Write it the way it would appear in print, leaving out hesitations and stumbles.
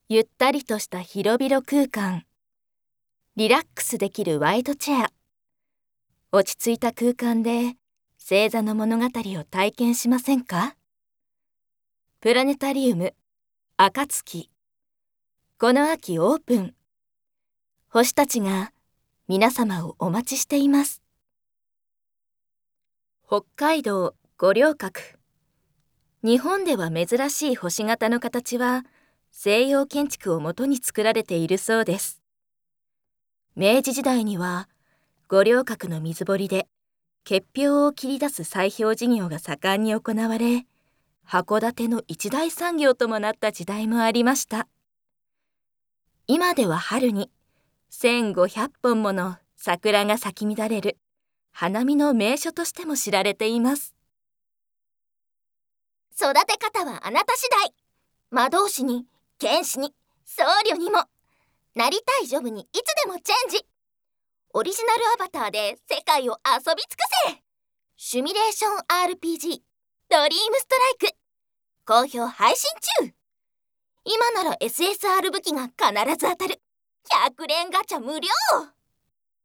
ゆったりとした広々空間、リラックスできるワイドチェア、落ち着いた空間で星座の物語を体験しませんか？プラネタリウム暁、この秋オープン。星たちが皆様をお待ちしています。北海道五稜郭。日本では珍しい星型の形は西洋建築をもとに作られているそうです。明治時代には五稜郭の水堀で結氷を切り出す砕氷事業が盛んに行われ、函館の一大産業ともなった時代もありました。今では春に1500本もの桜が咲き乱れる花見の名所としても知られています。 育て方はあなた次第。魔導士に、剣士に、僧侶にも。なりたいジョブにいつでもチェンジ。オリジナルアバターで世界を遊び尽くせ。シミュレーション RPG ドリームストライク好評配信中。今なら SSR 武器が必ず当たる100連ガチャ無料。